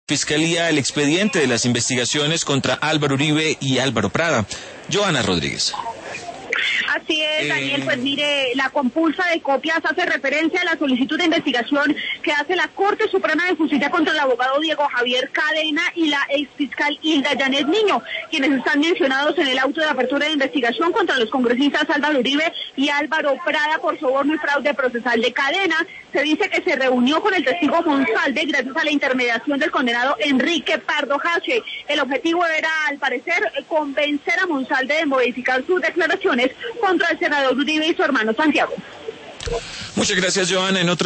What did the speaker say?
Fiscalía el expediente de las investigaciones contra Álvaro Uribe y Álvaro Prada. Joana Rodríguez. Así es, Daniel, pues mire, la compulsa de copias hace referencia a la solicitud de investigación que hace la Corte Suprema de Justicia contra el abogado Diego Javier Cadena y la exfiscal Hilda Janet Niño, quienes están mencionados en el auto de apertura de investigación contra los congresistas Álvaro Uribe y Álvaro Prada por soborno y fraude procesal de Cadena. Se dice que se reunió con el testigo Monsalve gracias a la intermediación del condenado Enrique Pardo Hache. El objetivo era, al parecer, convencer a Monsalve de modificar sus declaraciones contra el senador Uribe y su hermano Santiago. Muchas gracias, Joana. En otro